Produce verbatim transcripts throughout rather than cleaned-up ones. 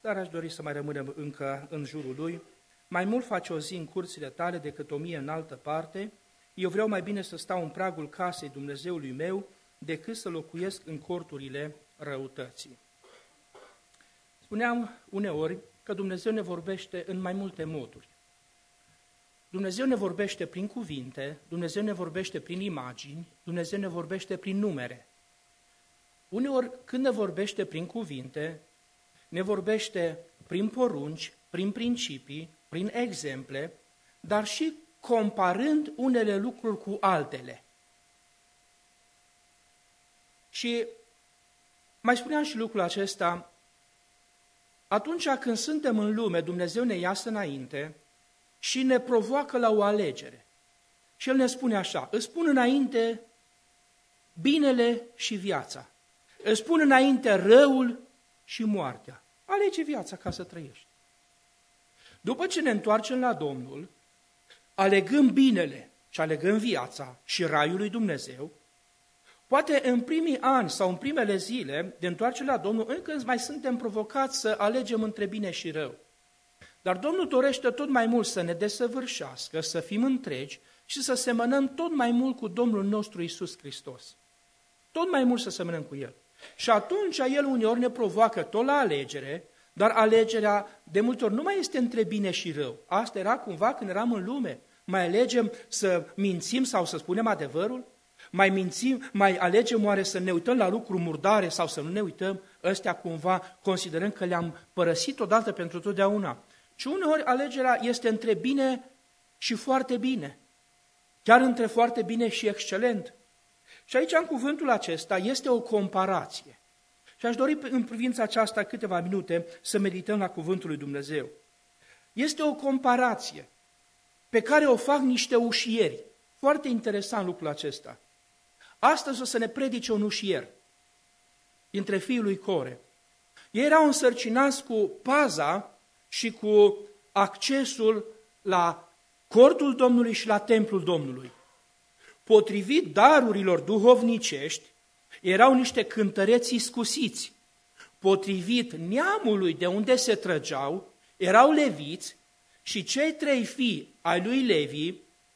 dar aș dori să mai rămânem încă în jurul lui. Mai mult face o zi în curțile tale decât o mie în altă parte. Eu vreau mai bine să stau în pragul casei Dumnezeului meu decât să locuiesc în corturile răutății. Spuneam uneori că Dumnezeu ne vorbește în mai multe moduri. Dumnezeu ne vorbește prin cuvinte, Dumnezeu ne vorbește prin imagini, Dumnezeu ne vorbește prin numere. Uneori, când ne vorbește prin cuvinte, ne vorbește prin porunci, prin principii, prin exemple, dar și comparând unele lucruri cu altele. Și mai spuneam și lucrul acesta, atunci când suntem în lume, Dumnezeu ne iasă înainte și ne provoacă la o alegere. Și El ne spune așa, îți pun înainte binele și viața, îți pun înainte răul și moartea. Alege viața ca să trăiești. După ce ne întoarcem la Domnul, alegând binele și alegând viața și raiul lui Dumnezeu, poate în primii ani sau în primele zile de întoarcere la Domnul, încă mai suntem provocați să alegem între bine și rău. Dar Domnul dorește tot mai mult să ne desăvârșească, să fim întregi și să semănăm tot mai mult cu Domnul nostru Iisus Hristos. Tot mai mult să semănăm cu El. Și atunci El uneori ne provoacă tot la alegere, dar alegerea de multe ori nu mai este între bine și rău. Asta era cumva când eram în lume. Mai alegem să mințim sau să spunem adevărul? Mai mințim, mai alegem oare să ne uităm la lucruri murdare sau să nu ne uităm? Ăstea cumva considerăm că le-am părăsit odată pentru totdeauna. Și uneori alegerea este între bine și foarte bine. Chiar între foarte bine și excelent. Și aici, în cuvântul acesta, este o comparație. Și aș dori în privința aceasta câteva minute să medităm la cuvântul lui Dumnezeu. Este o comparație pe care o fac niște ușieri. Foarte interesant lucrul acesta. Astăzi o să ne predice un ușier dintre fiii lui Core. Ei erau însărcinați cu paza și cu accesul la cortul Domnului și la templul Domnului. Potrivit darurilor duhovnicești, erau niște cântăreți iscusiți. Potrivit neamului de unde se trăgeau, erau leviți și cei trei fii ai lui Levi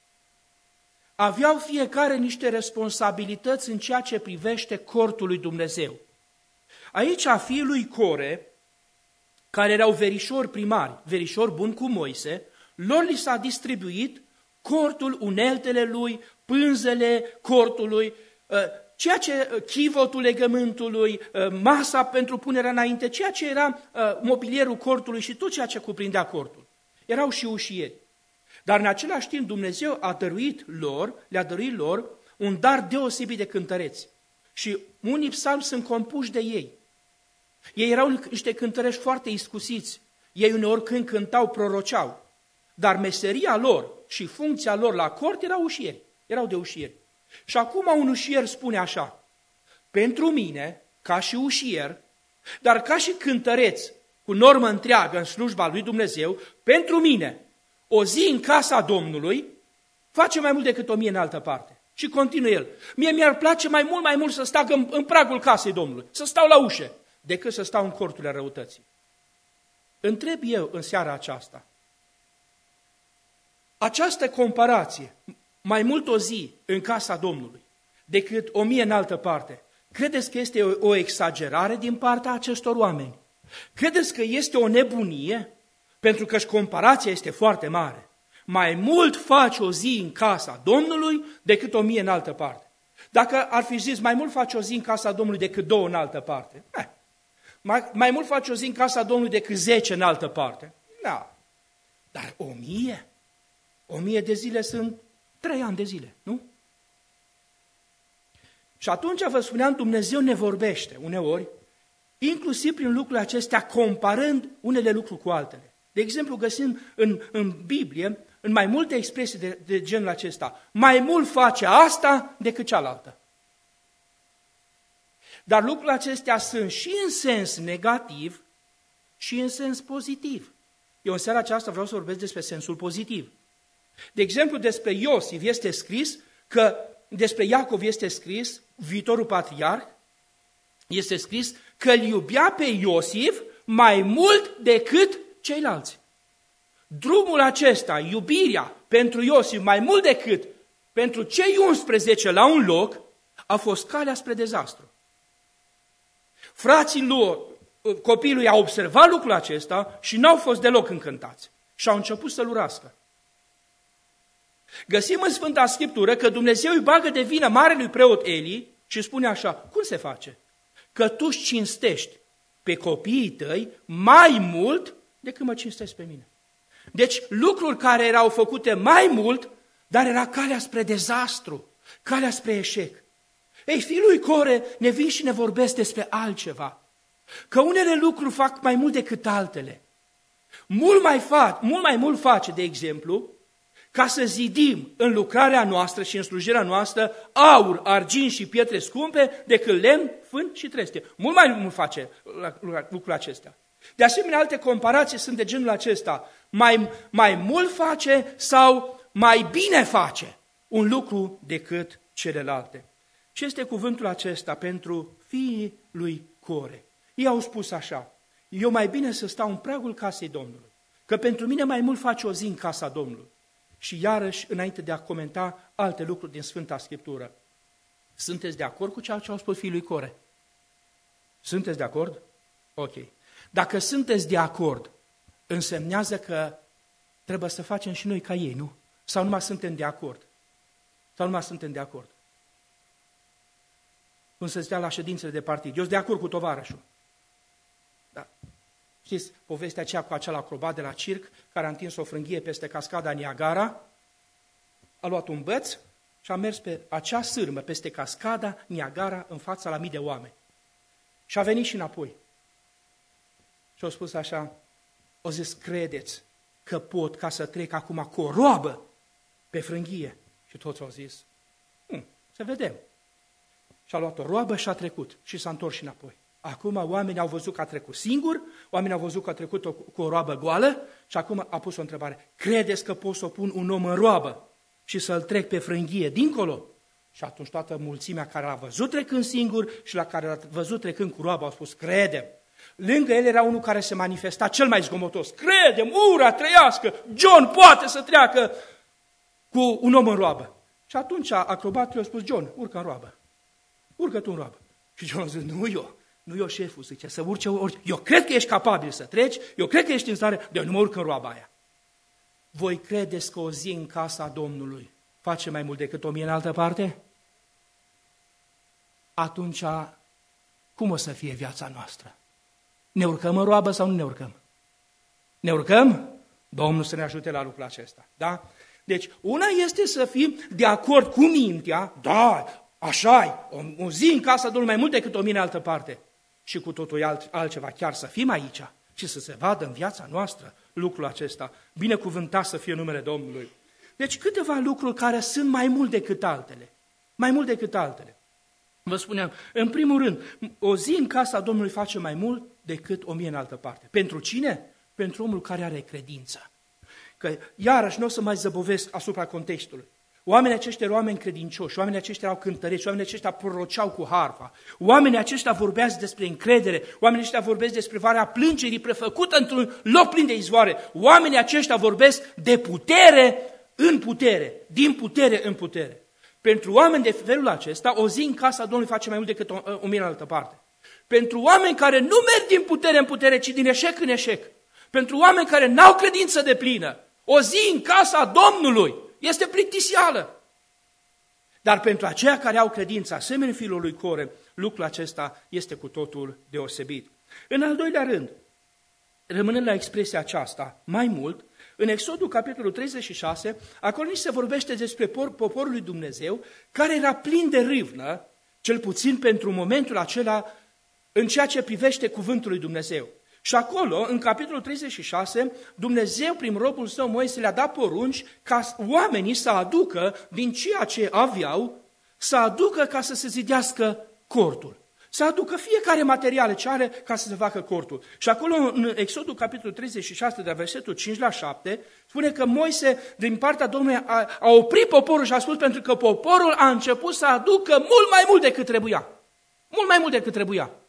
aveau fiecare niște responsabilități în ceea ce privește cortul lui Dumnezeu. Aici fiii lui Core, care erau verișori primari, verișori buni cu Moise, lor li s-a distribuit cortul, uneltele lui, pânzele cortului, ceea ce chivotul legământului, masa pentru punerea înainte, ceea ce era mobilierul cortului și tot ceea ce cuprindea cortul. Erau și ușieri. Dar în același timp Dumnezeu a dăruit lor, le-a dăruit lor un dar deosebit de cântăreți. Și unii psalmi sunt compuși de ei. Ei erau niște cântăreți foarte iscusiți. Ei uneori când cântau, proroceau. Dar meseria lor și funcția lor la cort erau ușieri. Erau de ușieri. Și acum un ușier spune așa, pentru mine, ca și ușier, dar ca și cântăreț cu normă întreagă în slujba lui Dumnezeu, pentru mine, o zi în casa Domnului face mai mult decât o mie în altă parte. Și continuă el, mie mi-ar place mai mult, mai mult să stau în, în pragul casei Domnului, să stau la ușă, decât să stau în corturile răutății. Întreb eu în seara aceasta, această comparație, mai mult o zi în casa Domnului decât o mie în altă parte, credeți că este o, o exagerare din partea acestor oameni? Credeți că este o nebunie? Pentru că și comparația este foarte mare. Mai mult faci o zi în casa Domnului decât o mie în altă parte. Dacă ar fi zis mai mult faci o zi în casa Domnului decât două în altă parte, eh. mai, mai mult faci o zi în casa Domnului decât zece în altă parte, da. Dar o mie? O mie de zile sunt trei ani de zile, nu? Și atunci vă spuneam, Dumnezeu ne vorbește uneori, inclusiv prin lucrurile acestea, comparând unele lucruri cu altele. De exemplu, găsim în, în Biblie, în mai multe expresii de, de genul acesta, mai mult face asta decât cealaltă. Dar lucrurile acestea sunt și în sens negativ și în sens pozitiv. Eu în seara aceasta vreau să vorbesc despre sensul pozitiv. De exemplu, despre Iosif este scris că, despre Iacov este scris, viitorul patriarh, este scris că îl iubea pe Iosif mai mult decât ceilalți. Drumul acesta, iubirea pentru Iosif, mai mult decât pentru cei unsprezece la un loc, a fost calea spre dezastru. Frații lui, copiii lui, au observat lucrul acesta și n-au fost deloc încântați și au început să-l urască. Găsim în Sfânta Scriptură că Dumnezeu îi bagă de vină marelui preot Eli și spune așa: cum se face? Că tu își cinstești pe copiii tăi mai mult decât mă cinstesc pe mine. Deci lucruri care erau făcute mai mult, dar era calea spre dezastru, calea spre eșec. Ei, fiul lui Core ne vin și ne vorbesc despre altceva. Că unele lucruri fac mai mult decât altele. Mult mai, fac, mult mai mult face, de exemplu, ca să zidim în lucrarea noastră și în slujirea noastră aur, argint și pietre scumpe decât lemn, fân și treste. Mult mai mult face lucrul acesta. De asemenea, alte comparații sunt de genul acesta. Mai, mai mult face sau mai bine face un lucru decât celelalte. Ce este cuvântul acesta pentru fiii lui Core? Ei au spus așa: eu mai bine să stau în pragul casei Domnului, că pentru mine mai mult face o zi în casa Domnului. Și iarăși, înainte de a comenta alte lucruri din Sfânta Scriptură, sunteți de acord cu ceea ce au spus fiii lui Core? Sunteți de acord? Ok. Dacă sunteți de acord, însemnează că trebuie să facem și noi ca ei, nu? Sau numai suntem de acord? Sau numai suntem de acord? Cum se zicea la ședințele de partid: eu sunt de acord cu tovarășul. Da. Știți povestea aceea cu acel acrobat de la circ care a întins o frânghie peste cascada Niagara, a luat un băț și a mers pe acea sârmă peste cascada Niagara în fața la mii de oameni. Și a venit și înapoi. Și au spus așa, o zis: credeți că pot ca să trec acum cu o roabă pe frânghie? Și toți au zis: hm, să vedem. Și a luat o roabă și a trecut și s-a întors și înapoi. Acum oamenii au văzut că a trecut singur, oamenii au văzut că a trecut o, cu o roabă goală și acum a pus o întrebare: credeți că pot să pun un om în roabă și să-l trec pe frânghie dincolo? Și atunci toată mulțimea care l-a văzut trecând singur și la care l-a văzut trecând cu roabă au spus: credem. Lângă el era unul care se manifesta cel mai zgomotos: credem, ura, trăiască, John poate să treacă cu un om în roabă. Și atunci acrobatul i-a spus: John, urcă în roabă, urcă tu în roabă. Și John a zis: nu eu, nu eu șeful, zice, să urce orice. Eu cred că ești capabil să treci, eu cred că ești în stare, de nu mă urc în roaba aia. Voi credeți că o zi în casa Domnului face mai mult decât o mie în altă parte? Atunci, cum o să fie viața noastră? Ne urcăm în roabă sau nu ne urcăm? Ne urcăm? Domnul să ne ajute la lucrul acesta. Da? Deci, una este să fim de acord cu mintea, da, așa-i, o, o zi în casa Domnului mai mult decât o mie în altă parte. Și cu totul alt, altceva, chiar să fim aici și să se vadă în viața noastră lucrul acesta. Binecuvântat să fie numele Domnului. Deci câteva lucruri care sunt mai mult decât altele. Mai mult decât altele. Vă spuneam, în primul rând, o zi în casa Domnului face mai mult decât o mie în altă parte. Pentru cine? Pentru omul care are credință. Că iarăși nu o să mai zăbovesc asupra contextului. Oamenii aceștia erau oameni credincioși, oamenii aceștia erau cântăreți, oamenii aceștia proroceau cu harfa, oamenii aceștia vorbeați despre încredere, oamenii aceștia vorbesc despre varea plângerii prefăcută într-un loc plin de izvoare, oamenii aceștia vorbesc de putere în putere, din putere în putere. Pentru oameni de felul acesta, o zi în casa Domnului face mai mult decât o, o mie în altă parte. Pentru oameni care nu merg din putere în putere, ci din eșec în eșec, pentru oameni care n-au credință deplină, o zi în casa Domnului este plictisială. Dar pentru aceia care au credință, asemenea fiilor lui Core, lucrul acesta este cu totul deosebit. În al doilea rând, rămânând la expresia aceasta, mai mult, în Exodul, capitolul treizeci și șase, acolo nici se vorbește despre poporul lui Dumnezeu, care era plin de râvnă, cel puțin pentru momentul acela, în ceea ce privește cuvântul lui Dumnezeu. Și acolo, în capitolul treizeci și șase, Dumnezeu, prin robul său Moise, le-a dat porunci ca oamenii să aducă din ceea ce aveau, să aducă ca să se zidească cortul. Să aducă fiecare materiale ce are ca să se facă cortul. Și acolo, în Exodul, capitolul treizeci și șase, de la versetul cinci la șapte, spune că Moise, din partea Domnului, a, a oprit poporul și a spus pentru că poporul a început să aducă mult mai mult decât trebuia. Mult mai mult decât trebuia.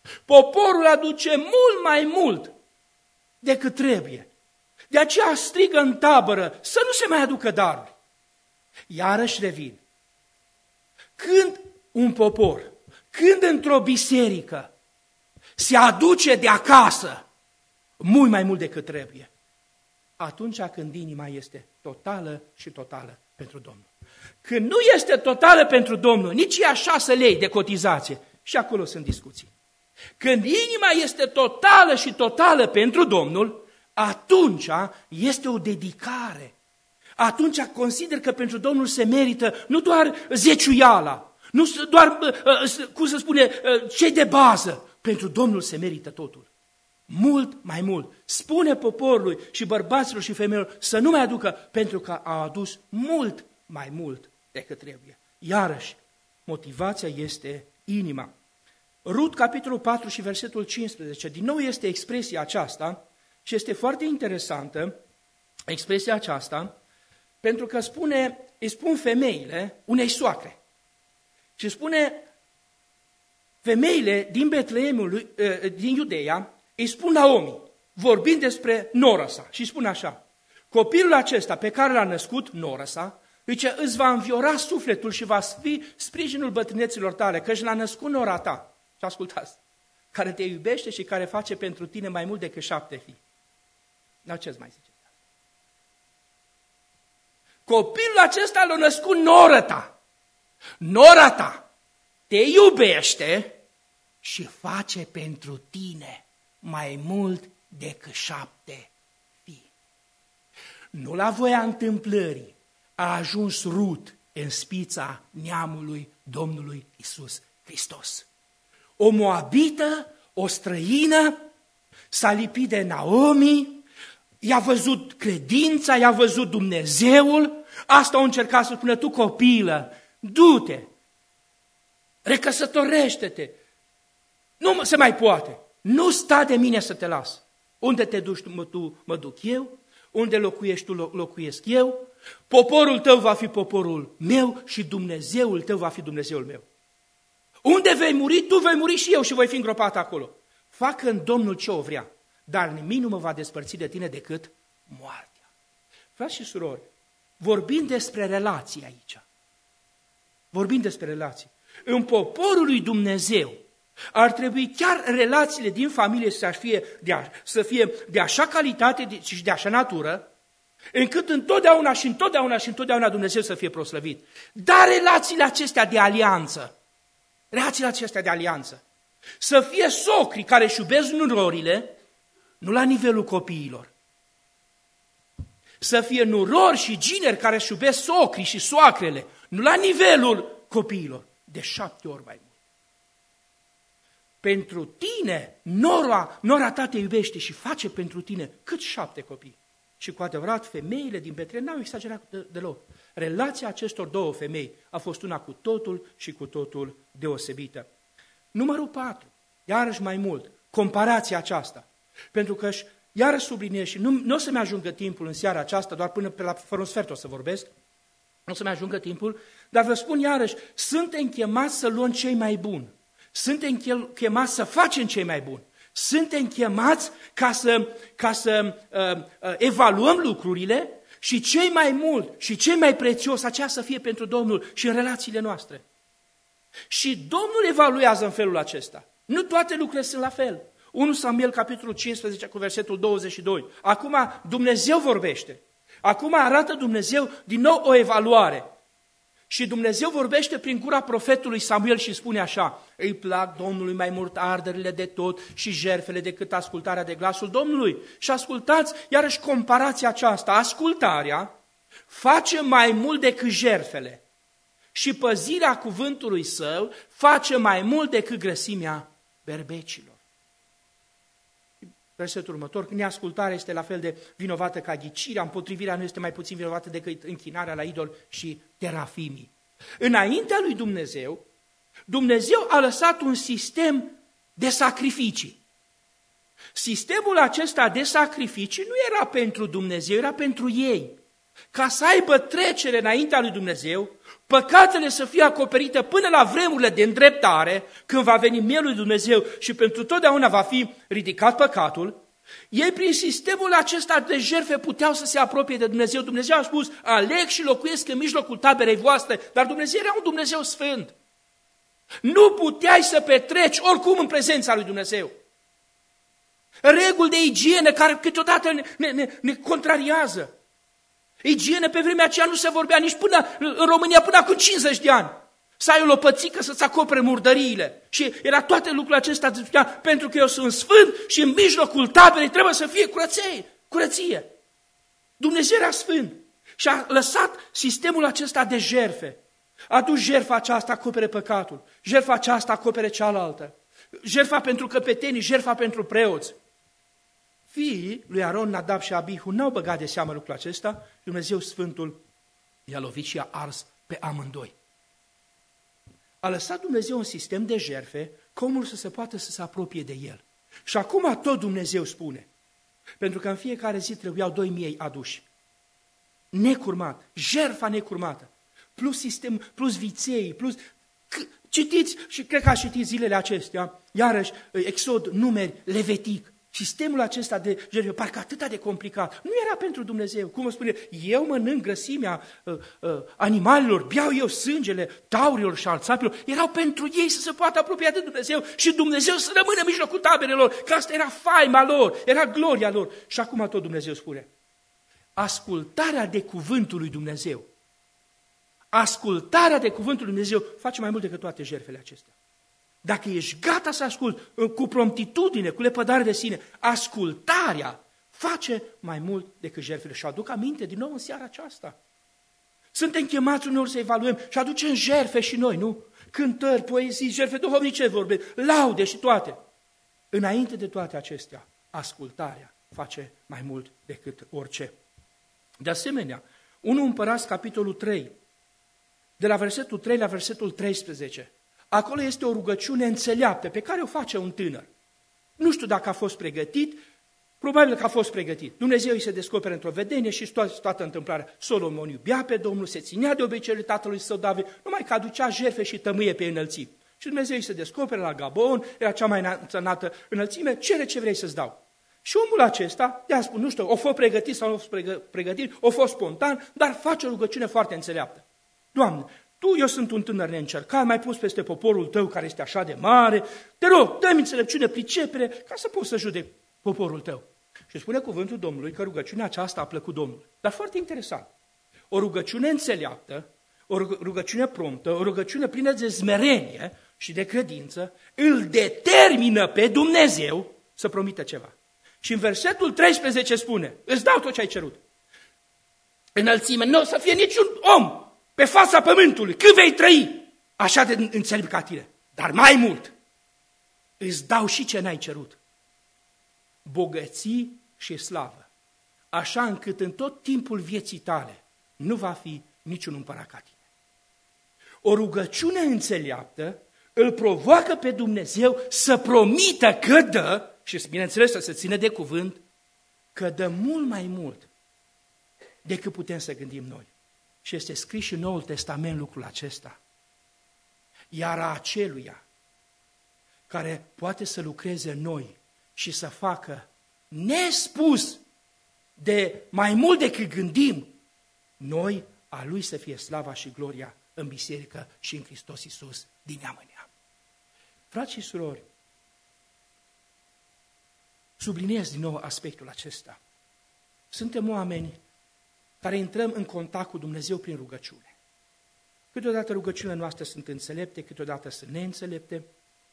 Poporul aduce mult mai mult decât trebuie. De aceea strigă în tabără să nu se mai aducă daruri. Iarăși revin. Când un popor, când într-o biserică se aduce de acasă mult mai mult decât trebuie, atunci când inima este totală și totală pentru Domnul. Când nu este totală pentru Domnul, nici ea șase lei de cotizație, și acolo sunt discuții. Când inima este totală și totală pentru Domnul, atunci este o dedicare. Atunci consider că pentru Domnul se merită nu doar zeciuiala, nu doar, cum să spune, cei de bază. Pentru Domnul se merită totul. Mult mai mult. Spune poporului și bărbaților și femeilor să nu mai aducă, pentru că a adus mult mai mult decât trebuie. Iarăși, motivația este inima. Rut, capitolul patru și versetul cincisprezece, din nou este expresia aceasta și este foarte interesantă expresia aceasta, pentru că spune, îi spun femeile unei soacre și spune femeile din Betleemul, din Iudeea, îi spun Naomi, vorbind despre nora sa, și spune așa: copilul acesta pe care l-a născut, nora sa, zice, îți va înviora sufletul și va fi sprijinul bătrâneților tale, că și l-a născut nora ta. Și ascultați, care te iubește și care face pentru tine mai mult decât șapte fii. Dar ce-ți mai zice? Copilul acesta l-a născut nora ta. Nora ta te iubește și face pentru tine mai mult decât șapte fii. Nu la voia întâmplării a ajuns Rut în spița neamului Domnului Iisus Hristos. O moabită, o străină, s-a lipit de Naomi, i-a văzut credința, i-a văzut Dumnezeul, asta au încercat să spună: tu copilă, du-te, recăsătorește-te, nu se mai poate, nu sta de mine să te las. Unde te duci tu, tu mă duc eu, unde locuiești tu, locuiesc eu, poporul tău va fi poporul meu și Dumnezeul tău va fi Dumnezeul meu. Unde vei muri, tu vei muri și eu și voi fi îngropat acolo. Facă în Domnul ce o vrea, dar nimic nu mă va despărți de tine decât moartea. Frați și surori, vorbim despre relații aici. Vorbim despre relații. În poporul lui Dumnezeu ar trebui chiar relațiile din familie să fie de, a, să fie de așa calitate și de așa natură, încât întotdeauna și întotdeauna și întotdeauna Dumnezeu să fie proslăvit. Dar relațiile acestea de alianță, relațiile acestea de alianță, să fie socri care își iubesc nurorile, nu la nivelul copiilor. Să fie nurori și gineri care își iubesc socrii și soacrele, nu la nivelul copiilor, de șapte ori mai mult. Pentru tine, nora, nora ta te iubește și face pentru tine cât șapte copii. Și cu adevărat, femeile din Betleem n-au exagerat deloc. Relația acestor două femei a fost una cu totul și cu totul deosebită. Numărul patru, iarăși mai mult, comparația aceasta. Pentru că, iarăși subliniez, și nu, nu o să-mi ajungă timpul în seara aceasta, doar până pe la fără un sfert o să vorbesc, nu o să-mi ajungă timpul, dar vă spun iarăși, suntem chemați să luăm cei mai buni. Suntem chemați să facem cei mai buni. Suntem chemați ca să, ca să uh, uh, evaluăm lucrurile și cei mai mult și cei mai prețios, aceea să fie pentru Domnul și în relațiile noastre. Și Domnul evaluează în felul acesta. Nu toate lucrurile sunt la fel. unu Samuel, capitolul cincisprezece, cu versetul douăzeci și doi. Acum Dumnezeu vorbește. Acum arată Dumnezeu din nou o evaluare. Și Dumnezeu vorbește prin gura profetului Samuel și spune așa: îi plac Domnului mai mult arderile de tot și jertfele decât ascultarea de glasul Domnului. Și ascultați iarăși comparația aceasta. Ascultarea face mai mult decât jertfele și păzirea cuvântului său face mai mult decât grăsimea berbecilor. Versetul următor: neascultarea este la fel de vinovată ca ghicirea, împotrivirea nu este mai puțin vinovată decât închinarea la idol și terafimii. Înaintea lui Dumnezeu, Dumnezeu a lăsat un sistem de sacrificii. Sistemul acesta de sacrificii nu era pentru Dumnezeu, era pentru ei. ca să aibă trecere înaintea lui Dumnezeu, păcatele să fie acoperite până la vremurile de îndreptare, când va veni mielul lui Dumnezeu și pentru totdeauna va fi ridicat păcatul. Ei prin sistemul acesta de jertfe puteau să se apropie de Dumnezeu. Dumnezeu a spus, aleg și locuiesc în mijlocul taberei voastre, dar Dumnezeu era un Dumnezeu sfânt. Nu puteai să petreci oricum în prezența lui Dumnezeu. Reguli de igienă care câteodată ne, ne, ne, ne contrariază. Igienă pe vremea aceea nu se vorbea nici până în România, până acum cincizeci de ani. Să ai o lopățică să-ți acopere murdăriile. Și era toate lucrurile acestea, spunea, pentru că eu sunt sfânt și în mijlocul taberei trebuie să fie curăție. curăție. Dumnezeu era sfânt și a lăsat sistemul acesta de jertfe. A dus jertfa aceasta, acopere păcatul. Jertfa aceasta acopere cealaltă. Jertfa pentru căpetenii, jertfa pentru preoți. Fiii lui Aron, Nadab și Abihu n-au băgat de seamă lucrul acesta. Dumnezeu Sfântul i-a lovit și i-a ars pe amândoi. A lăsat Dumnezeu un sistem de jertfe ca omul să se poată să se apropie de el. Și acum tot Dumnezeu spune, pentru că în fiecare zi trebuiau doi miei aduși. Necurmat, jertfa necurmată, plus sistem, plus viței, plus... Citiți, și cred că ați citit zilele acestea, iarăși, Exod, Numeri, Levitic. Sistemul acesta de jertfe, parcă atât de complicat. Nu era pentru Dumnezeu. Cum o spune, eu mănânc grăsimea uh, uh, animalelor, beau eu sângele taurilor și al țapilor. Erau pentru ei să se poată apropia de Dumnezeu și Dumnezeu să rămână în mijlocul taberelor, că asta era faima lor, era gloria lor. Și acum tot Dumnezeu spune, ascultarea de cuvântul lui Dumnezeu, ascultarea de cuvântul lui Dumnezeu face mai mult decât toate jertfele acestea. Dacă ești gata să asculți cu promptitudine, cu lepădare de sine, ascultarea face mai mult decât jertfele. Și aduc aminte din nou în seara aceasta. Suntem chemați uneori să evaluăm și aducem jertfe și noi, nu? Cântări, poezii, jertfe duhovnice vorbe, laude și toate. Înainte de toate acestea, ascultarea face mai mult decât orice. De asemenea, întâi Împărați, capitolul trei, de la versetul trei la versetul treisprezece, acolo este o rugăciune înțeleaptă pe care o face un tânăr. Nu știu dacă a fost pregătit, probabil că a fost pregătit. Dumnezeu îi se descoperă într-o vedenie și toată, toată întâmplarea. Solomon iubea pe Domnul, se ținea de obiceiul tatălui său David, numai că aducea jertfe și tămâie pe înălțimi. Și Dumnezeu îi se descoperă la Gabon, era cea mai înălțată înălțime, cere ce vrei să-ți dau. Și omul acesta, de-a spus, nu știu, o fost pregătit sau nu a fost pregătit, o fost spontan, dar face o rugăciune foarte înțeleaptă. Doamne, Tu, eu sunt un tânăr neîncercat, m-ai pus peste poporul Tău care este așa de mare, te rog, dă-mi înțelepciune, pricepere, ca să pot să judec poporul Tău. Și spune cuvântul Domnului că rugăciunea aceasta a plăcut Domnului. Dar foarte interesant, o rugăciune înțeleaptă, o rugăciune promptă, o rugăciune plină de smerenie și de credință, îl determină pe Dumnezeu să promită ceva. Și în versetul treisprezece spune, îți dau tot ce ai cerut. Înălțime, nu o să fie niciun om pe fața pământului, cât vei trăi, așa de înțelept ca tine. Dar mai mult, îți dau și ce n-ai cerut. Bogății și slavă, așa încât în tot timpul vieții tale nu va fi niciun împărat ca tine. O rugăciune înțeleaptă îl provoacă pe Dumnezeu să promită că dă, și bineînțeles să se țină de cuvânt, că dă mult mai mult decât putem să gândim noi. Și este scris și în Noul Testament lucrul acesta. Iar a aceluia care poate să lucreze în noi și să facă nespus de mai mult decât gândim, noi, a Lui să fie slava și gloria în biserică și în Hristos Iisus din neam în neam. Frați și surori, subliniez din nou aspectul acesta. Suntem oameni care intrăm în contact cu Dumnezeu prin rugăciune. Câteodată rugăciunile noastre sunt înțelepte, câteodată sunt neînțelepte,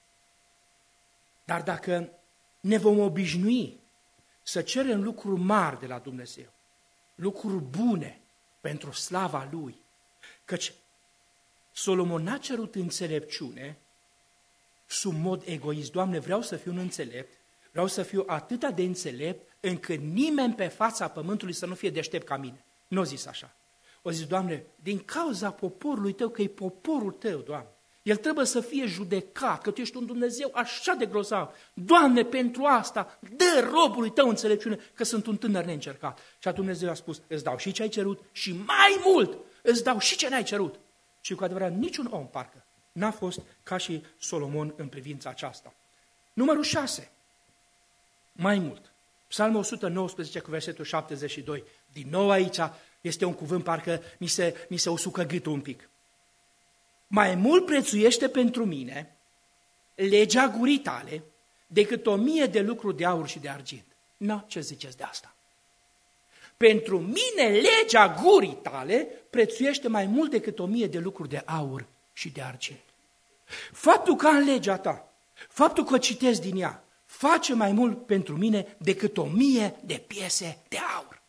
dar dacă ne vom obișnui să cerem lucruri mari de la Dumnezeu, lucruri bune pentru slava Lui, căci Solomon n-a cerut înțelepciune sub mod egoist. Doamne, vreau să fiu un înțelept, vreau să fiu atât de înțelept încât nimeni pe fața pământului să nu fie deștept ca mine. Nu o zis așa. O zis, Doamne, din cauza poporului Tău, că e poporul Tău, Doamne, El trebuie să fie judecat, că tu ești un Dumnezeu așa de grozav. Doamne, pentru asta, dă robului tău înțelepciune, că sunt un tânăr neîncercat. Și atunci Dumnezeu a spus, îți dau și ce ai cerut și mai mult, îți dau și ce n-ai cerut. Și cu adevărat, niciun om, parcă, n-a fost ca și Solomon în privința aceasta. Numărul șase, mai mult. Psalmul o sută nouăsprezece cu versetul șaptezeci și doi. Din nou aici este un cuvânt, parcă mi se, mi se usucă gâtul un pic. Mai mult prețuiește pentru mine legea gurii tale decât o mie de lucruri de aur și de argint. Na, ce ziceți de asta? Pentru mine legea gurii tale prețuiește mai mult decât o mie de lucruri de aur și de argint. Faptul că în legea ta, faptul că citesc din ea, face mai mult pentru mine decât o mie de piese de aur.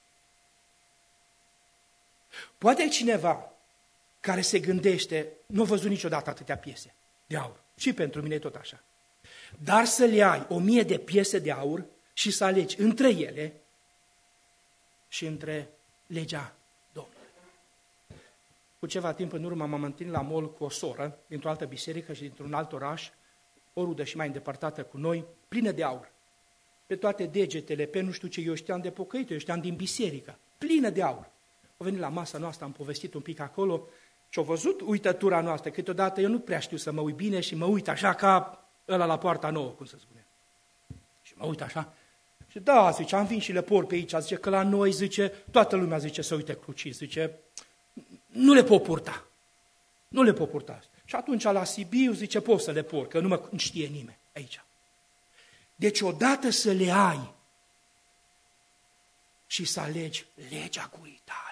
Poate cineva care se gândește, nu a văzut niciodată atâtea piese de aur. Și pentru mine e tot așa. Dar să le ai o mie de piese de aur și să alegi între ele și între legea Domnului. Cu ceva timp în urmă m-am întâlnit la mall cu o soră dintr-o altă biserică și dintr-un alt oraș, o rudă și mai îndepărtată cu noi, plină de aur. Pe toate degetele, pe nu știu ce, eu știam de pocăit, eu știam din biserică, plină de aur. Au venit la masa noastră, am povestit un pic acolo și au văzut uitătura noastră. Câteodată eu nu prea știu să mă uit bine și mă uit așa ca ăla la poarta nouă, cum să spune. Și mă uit așa. Și da, zice, am vin și le por pe aici, zice că la noi, zice, toată lumea zice să uite cruci, zice, nu le pot purta. Nu le pot purta. Și atunci la Sibiu, zice, pot să le por, că nu mă știe nimeni aici. Deci odată să le ai și să alegi legea gurii tale.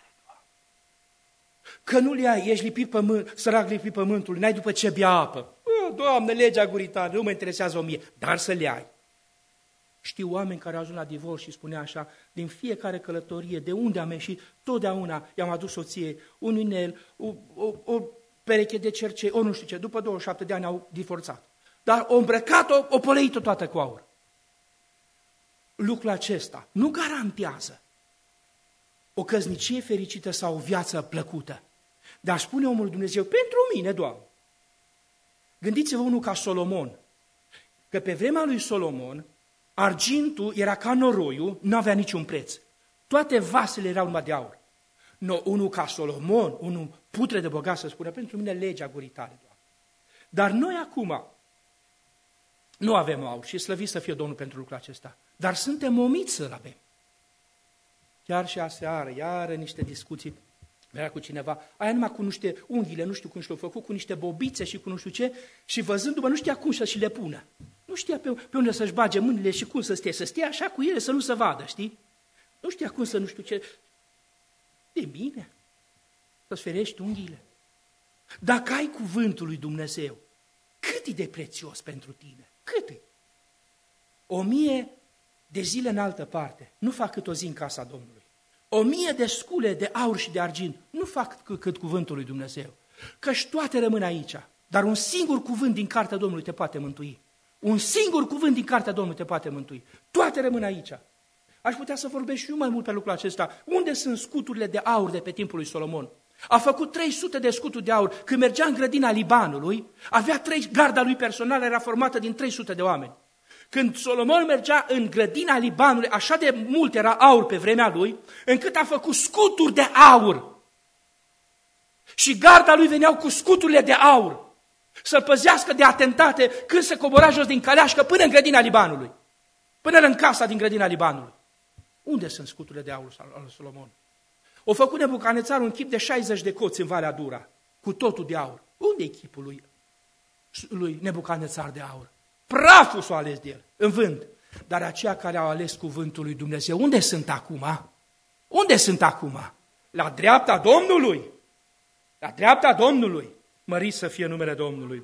Că nu le ai, ești lipit pământ, sărac lipit pământului, n-ai după ce bea apă. Doamne, legea gurii tale, nu mă interesează o mie, dar să le ai. Știu oameni care au ajuns la divorț și spunea așa, din fiecare călătorie, de unde am ieșit, totdeauna i-am adus soției un inel, o, o, o pereche de cercei, o nu știu ce, după douăzeci și șapte de ani au divorțat. Dar o îmbrăcat-o, o poleit-o toată cu aur. Lucrul acesta nu garantează o căsnicie fericită sau o viață plăcută. Dar spune omul Dumnezeu, pentru mine, Doamne. Gândiți-vă unul ca Solomon, că pe vremea lui Solomon, argintul era ca noroiul, nu avea niciun preț. Toate vasele erau numai de aur. No, unul ca Solomon, unul putre de bogat să spună, pentru mine legea gurii tale, Doamne. Dar noi acum nu avem aur și slăvit să fie Domnul pentru lucrul acesta. Dar suntem omiți să-l avem. Chiar și aseară, iară niște discuții, era cu cineva, aia numai cu niște unghiile, nu știu cum și le-au făcut, cu niște bobițe și cu nu știu ce, și văzându-mă, nu știa cum să-și le pună. Nu știa pe, pe unde să-și bage mâinile și cum să stea, să stea așa cu ele, să nu se vadă, știi? Nu știa cum să nu știu ce. E bine să-ți ferești unghiile. Dacă ai cuvântul lui Dumnezeu, cât e de prețios pentru tine? Cât e? O mie de zile în altă parte nu fac cât o zi în casa Domnului. O mie de scule de aur și de argint nu fac cât, cât cuvântul lui Dumnezeu. Căci toate rămân aici, dar un singur cuvânt din cartea Domnului te poate mântui. Un singur cuvânt din cartea Domnului te poate mântui. Toate rămân aici. Aș putea să vorbesc și eu mai mult pe lucrul acesta. Unde sunt scuturile de aur de pe timpul lui Solomon? A făcut trei sute de scuturi de aur. Când mergea în grădina Libanului, avea trei, garda lui personală era formată din trei sute de oameni. Când Solomon mergea în grădina Libanului, așa de mult era aur pe vremea lui, încât a făcut scuturi de aur. Și garda lui veneau cu scuturile de aur să-l păzească de atentate când se cobora jos din caleașcă până în grădina Libanului, până în casa din grădina Libanului. Unde sunt scuturile de aur al lui Solomon? O făcut Nebucanețar un chip de șaizeci de coți în Valea Dura, cu totul de aur. Unde e chipul lui, lui Nebucanețar de aur? Praful s-a ales de el, în vânt. Dar aceia care au ales cuvântul lui Dumnezeu, unde sunt acum? Unde sunt acum? La dreapta Domnului. La dreapta Domnului. Mărit să fie numele Domnului.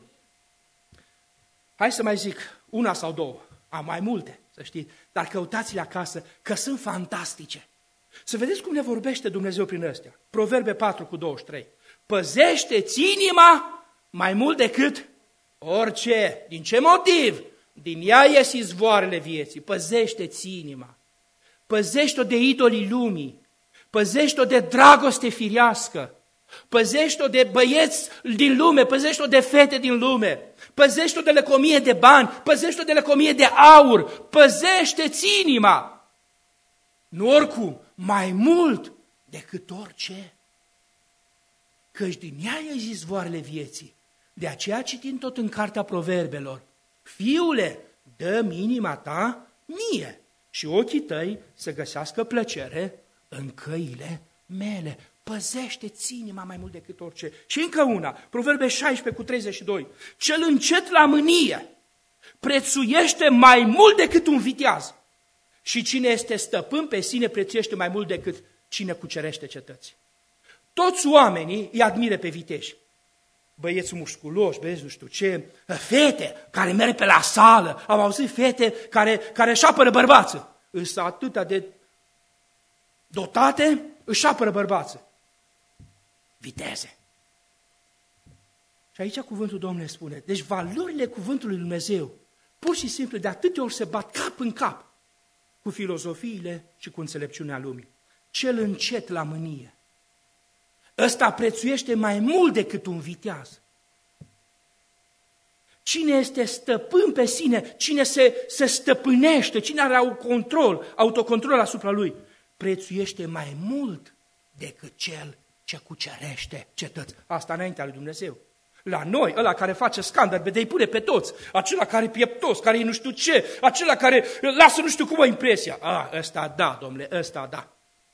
Hai să mai zic una sau două. Am mai multe, să știți. Dar căutați-le acasă, că sunt fantastice. Să vedeți cum ne vorbește Dumnezeu prin ăstea. Proverbe patru cu douăzeci și trei. Păzește-ți inima mai mult decât orice. Din ce motiv? Din ea ies izvoarele vieții. Păzește-ți inima. Păzește-o de idolii lumii. Păzește-o de dragoste firească. Păzește-o de băieți din lume, păzește-o de fete din lume, păzește-o de lăcomie de bani, păzește-o de lăcomie de aur, păzește-ți inima. Nu oricum, mai mult decât orice. Căci din ea ies izvoarele vieții. De aceea citim tot în Cartea Proverbelor. Fiule, dă-mi inima ta mie și ochii tăi să găsească plăcere în căile mele. Păzește-ți inima mai mult decât orice. Și încă una, Proverbe șaisprezece cu treizeci și doi. Cel încet la mânie prețuiește mai mult decât un viteaz. Și cine este stăpân pe sine prețuiește mai mult decât cine cucerește cetăți. Toți oamenii îi admiră pe viteși. Băieți musculoși, băieți nu știu ce, fete care merg pe la sală. Am auzit fete care, care își apără bărbații. Îs atâta de dotate, își apără bărbații. Viteze. Și aici cuvântul Domnului spune, deci valorile cuvântului Lui Dumnezeu, pur și simplu de atâtea ori se bat cap în cap cu filozofiile și cu înțelepciunea lumii. Cel încet la mânie. Ăsta prețuiește mai mult decât un viteaz. Cine este stăpân pe sine, cine se, se stăpânește, cine are control, autocontrol asupra lui, prețuiește mai mult decât cel ce cucerește cetăți. Asta înaintea lui Dumnezeu. La noi, ăla care face scandal, de îi pune pe toți, acela care e pieptos, care e nu știu ce, acela care lasă nu știu cum o impresia. A, ăsta da, domnule, ăsta da.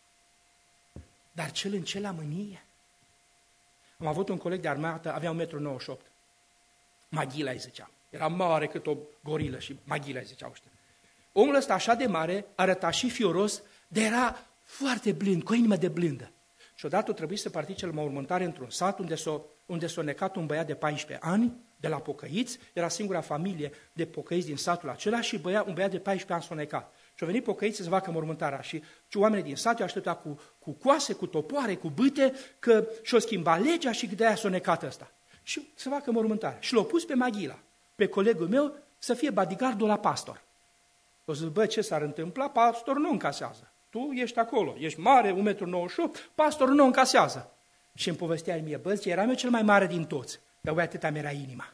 Dar cel în ce la mânie? Am avut un coleg de armată, avea un metru nouăzeci și opt. Maghila îi zicea. Era mare cât o gorilă și Maghila îi ziceau ăștia. Omul ăsta așa de mare, arăta și fioros, dar era foarte blând, cu o inimă de blândă. Și odată trebuie să participe la mormântare într-un sat unde s-a, unde s-a necat un băiat de paisprezece ani, de la pocăiți, era singura familie de pocăiți din satul acela și băia, un băiat de paisprezece ani s-a necat. Și au venit pocăiți să facă mormântarea și oamenii din sat i-au așteptat cu, cu coase, cu topoare, cu bâte, că și-o schimba legea și de aia s-a necat ăsta. Și să facă mormântarea. Și l-au pus pe Maghila, pe colegul meu, să fie bodyguardul la pastor. O să zic, bă, ce s-ar întâmpla? Pastor nu încasează. Tu ești acolo, ești mare, un metru nouăzeci și opt, pastorul nu încasează. Și îmi povestea mie, bă, zice, eram eu cel mai mare din toți, dar băi, atâta mi-era inima.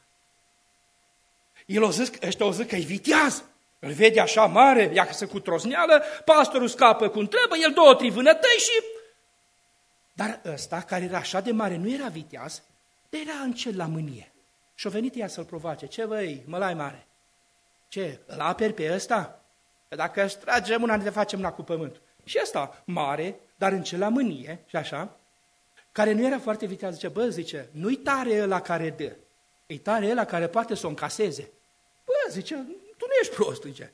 El o zis, ăștia o zic că-i viteaz. Îl vede așa mare, ia că se cu trosneală, pastorul scapă cum trebuie, el două, trei vânătăi și... Dar ăsta, care era așa de mare, nu era viteaz, dar era încet la mânie. Și-a venit ea să-l provoace. Ce băi, mălai mare? Ce, îl aperi pe ăsta? Că dacă își tragem una, ne facem una cu pământul. Și ăsta, mare, dar încet la mânie, și așa, care nu era foarte viteaz, zice, bă, zice, nu-i tare ăla care dă, e tare ăla care poate să o încaseze. Bă, zice, tu nu ești prost, zice.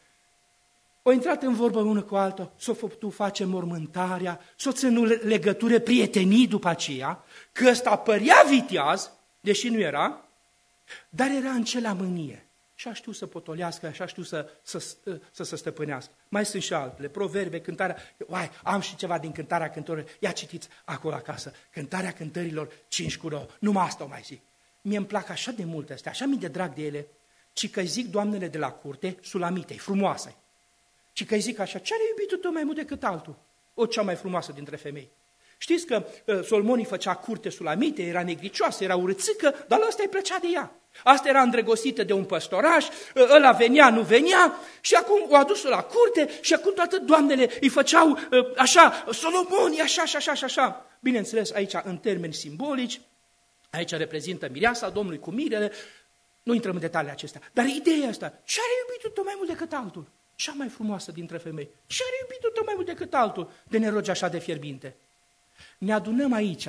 O intrat în vorbă unul cu altul, s-o făptu face mormântarea, s-o ținut legătură prietenii după aceea, că ăsta părea viteaz, deși nu era, dar era încet la mânie. Și a știu să potolească, așa știu să, să, să, să se stăpânească. Mai sunt și altele, proverbe, cântarea, uai, am și ceva din cântarea cântărilor, ia citiți acolo acasă, cântarea cântărilor cinci cu nouă, numai asta o mai zic. Mie îmi plac așa de multe astea, așa mi de drag de ele, ci că zic doamnele de la curte, Sulamitei, frumoasă. Ci că zic așa, ce are iubitul tău mai mult decât altul? O, cea mai frumoasă dintre femei. Știți că uh, Solomon făcea curte Sulamite, era negricioasă, era urâțică, dar la asta îi plăcea de ea. Asta era îndrăgostită de un păstoraș, ăla venea, nu venea, și acum o adus la curte și acum toate doamnele îi făceau așa, Solomon, așa, așa, așa, așa. Bineînțeles, aici în termeni simbolici, aici reprezintă mireasa Domnului cu mirele, nu intrăm în detaliile acestea. Dar ideea asta, ce are iubitul tău mai mult decât altul? Cea mai frumoasă dintre femei. Ce are iubitul tău mai mult decât altul? De ne rogi așa de fierbinte. Ne adunăm aici,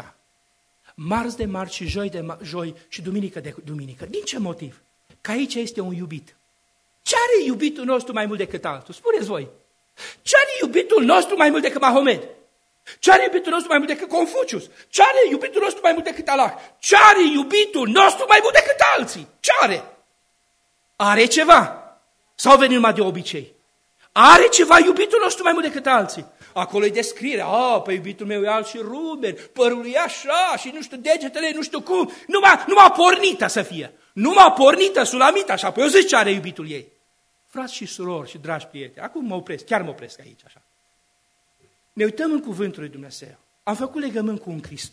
marți de marți și joi de joi și duminică de duminică. Din ce motiv? Că aici este un iubit. Ce are iubitul nostru mai mult decât altul? Spuneți voi. Ce are iubitul nostru mai mult decât Mahomed? Ce are iubitul nostru mai mult decât Confucius? Ce are iubitul nostru mai mult decât Allah? Ce are iubitul nostru mai mult decât alții? Ce are? Are ceva? Sau veni numai de obicei? Are ceva iubitul nostru mai mult decât alții? Acolo e descriere, a, pe iubitul meu e alt și ruben, părul e așa și nu știu, degetele nu știu cum, numai, numai pornită să fie, numai pornită, Sulamita, așa, păi eu zic ce are iubitul ei. Frați și surori și dragi prieteni, acum mă opresc, chiar mă opresc aici, așa. Ne uităm în cuvântul lui Dumnezeu, am făcut legământ cu un Hristos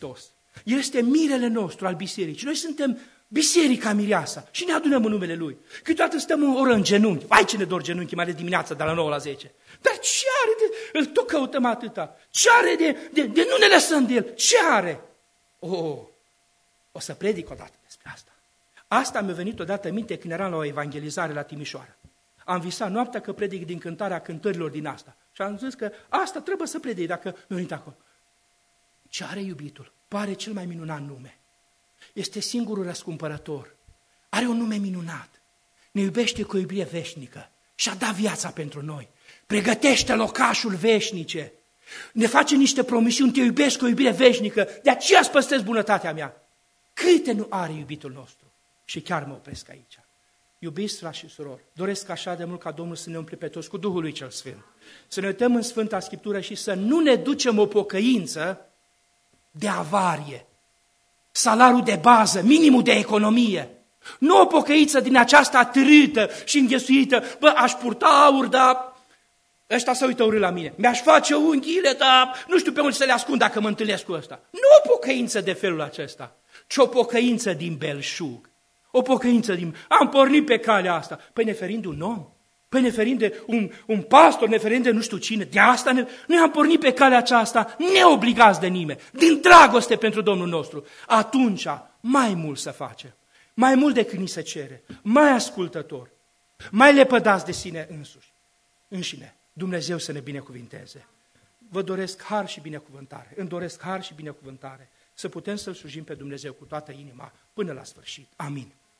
El este mirele nostru al bisericii. Noi suntem biserica mireasa și ne adunăm în numele Lui. Câteodată stăm o oră în genunchi. Vai, ce ne dor genunchi, mai ales dimineața de la nouă la zece. Dar ce are de... Îl tot căutăm atâta. Ce are de, de, de nu ne lăsăm de El? Ce are? Oh, o să predic odată despre asta. Asta mi-a venit odată în minte când eram la o evangelizare la Timișoara. Am visat noaptea că predic din cântarea cântărilor din asta. Și am zis că asta trebuie să predic dacă mi-a venit acolo. Ce are iubitul? Pare cel mai minunat nume. Este singurul răscumpărător. Are un nume minunat. Ne iubește cu o iubire veșnică și a dat viața pentru noi. Pregătește locașul veșnice. Ne face niște promisiuni, te iubesc cu o iubire veșnică, de aceea îți păstrez bunătatea mea. Câte nu are iubitul nostru? Și chiar mă opresc aici. Iubiți, frați și surori, doresc așa de mult ca Domnul să ne umple pe toți cu Duhul lui cel Sfânt. Să ne uităm în Sfânta Scriptură și să nu ne ducem o pocăință de avarie. Salariul de bază, minimul de economie. Nu o pocăință din aceasta târâtă și înghesuită. Bă, aș purta aur, dar ăștia se uită urât la mine. Mi-aș face unghiile, dar nu știu pe unde să le ascund dacă mă întâlnesc cu ăsta. Nu o pocăință de felul acesta, ci o pocăință din belșug. O pocăință din... Am pornit pe calea asta. Păi ne ferim de un om. Păi ne ferim de un, un pastor, ne ferim de nu știu cine. De asta ne... noi am pornit pe calea aceasta neobligați de nimeni. Din dragoste pentru Domnul nostru. Atunci mai mult să facem. Mai mult decât ni se cere. Mai ascultător. Mai lepădați de sine însuși. Înșine. Dumnezeu să ne binecuvinteze. Vă doresc har și binecuvântare. Îmi doresc har și binecuvântare. Să putem să-L slujim pe Dumnezeu cu toată inima până la sfârșit. Amin.